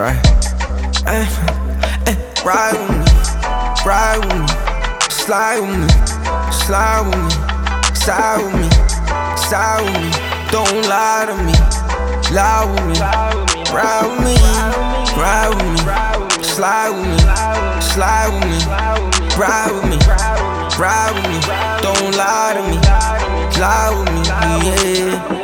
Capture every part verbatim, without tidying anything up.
right? Ay, ay, ride with me, ride with me, slide with me, slide with me, side with me, side with me. Don't lie to me, lie with me, ride with me, ride with me, slide with me, slide with me, ride with me, ride with me. Don't lie to me, lie with me, yeah.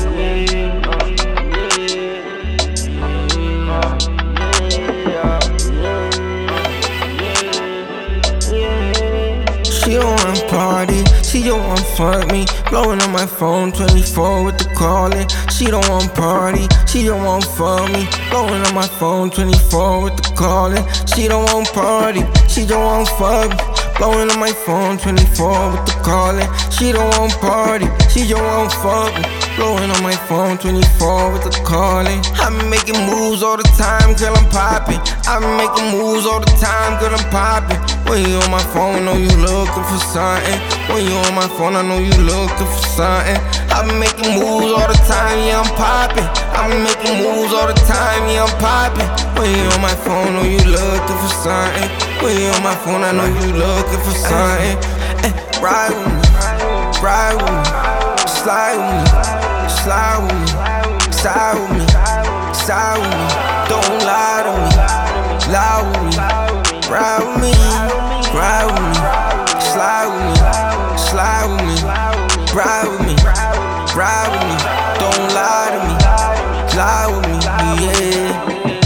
She don't want party, she don't want fuck me. Blowing on my phone twenty-four with the calling. She don't want party, she don't want fuck me. Blowing on my phone twenty-four with the calling. She don't want party, she don't want fuck me. Blowing on my phone twenty-four with the calling. She don't want party, she don't want fuck me. Blowing on my phone twenty-four with the calling. I'm making moves all the time, girl, I'm popping. I'm making moves all the time, girl, I'm popping. When you on my phone, know you looking for something. When you on my phone, I know you looking for something. I'm making moves all the time, yeah, I'm popping. I'm making moves all the time, yeah, I'm popping. When you on my phone, know you looking for something. When you on my phone, I know you looking for something. Ay, ride with me, ride with me, slide with me, slide with me, side with me, side with me. Don't lie to me, lie with me, ride with me, ride with me, slide with me, slide with me, ride with me, ride with me. Don't lie to me, lie with me, yeah.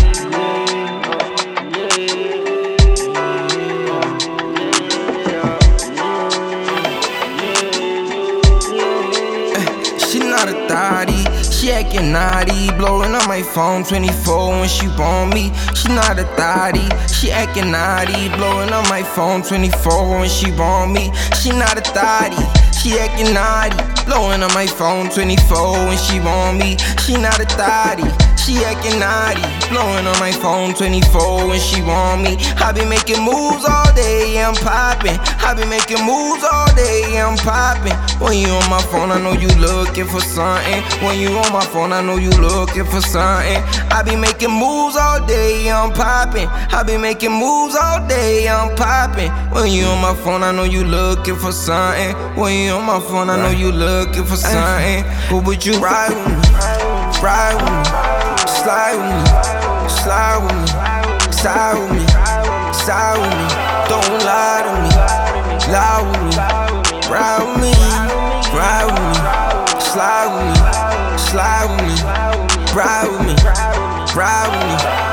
She not a thotty, she actin' naughty. Blowing on my phone twenty-four when she want me. She not a thotty, she actin' naughty. Blowing on my phone twenty-four when she want me. She not a thotty, she actin' naughty. Blowing on my phone twenty-four when she want me. She not a thotty, she actin' naughty. Blowing on my phone twenty-four when she want me. I be making moves all day, yeah, I'm poppin'. I be making moves all day, yeah, I'm poppin'. When you on my phone, I know you looking for something. When you on my phone, I know you looking for something. I be making moves all day, yeah, I'm poppin'. I be making moves all day, yeah, I'm poppin'. When you on my phone, I know you looking for something. When you on my phone, I know you looking for something. But would you ride with me, ride with me, slide with me, slide with me, side with me, side with me. Don't lie to me, lie with me, ride with me, ride with me, slide with me, slide with me, ride with me, ride with me.